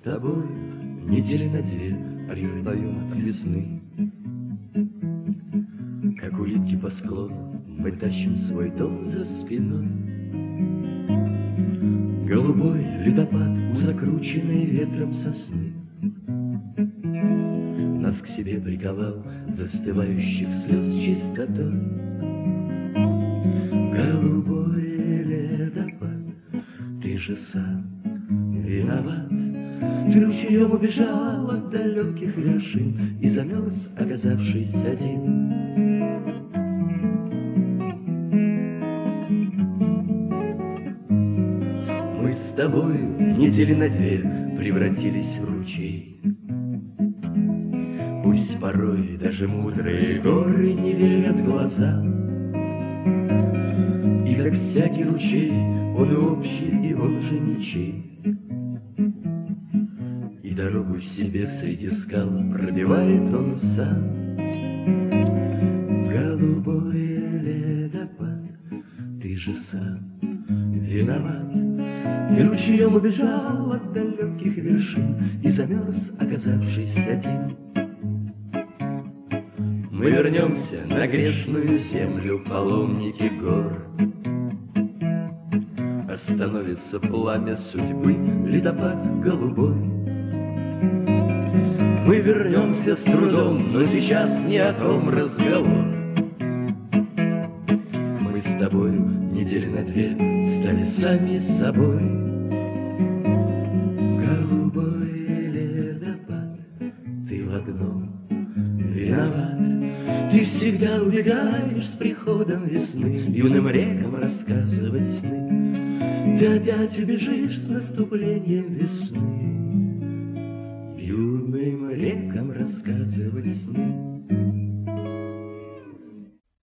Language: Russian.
тобой недели на две отстаем от весны. Как улитки по склону мы тащим свой дом за спиной. Голубой ледопад у закрученной ветром сосны нас к себе приковал застывающих слез чистотой. Голубой ледопад, ты же сам виноват. Ты ручьем убежал от далеких вершин и замерз, оказавшись один. Мы с тобою недели на две превратились в ручей. Пусть порой даже мудрые горы не верят глазам, и как всякий ручей, он и общий, и он же ничей. И дорогу себе среди скал пробивает он сам. Голубой ледопад, ты же сам виноват. Ты ручьем убежал от далеких вершин и замерз, оказавшись один. Мы вернемся на грешную землю, паломники гор. Остановится пламя судьбы, ледопад голубой. Мы вернемся с трудом, но сейчас не о том разговор. Мы с тобою недели на две стали сами собой. Голубой ледопад, ты в одном виноват. Ты всегда убегаешь с приходом весны юным рекам рассказывать сны. Ты опять убежишь с наступлением весны юным рекам рассказывать сны.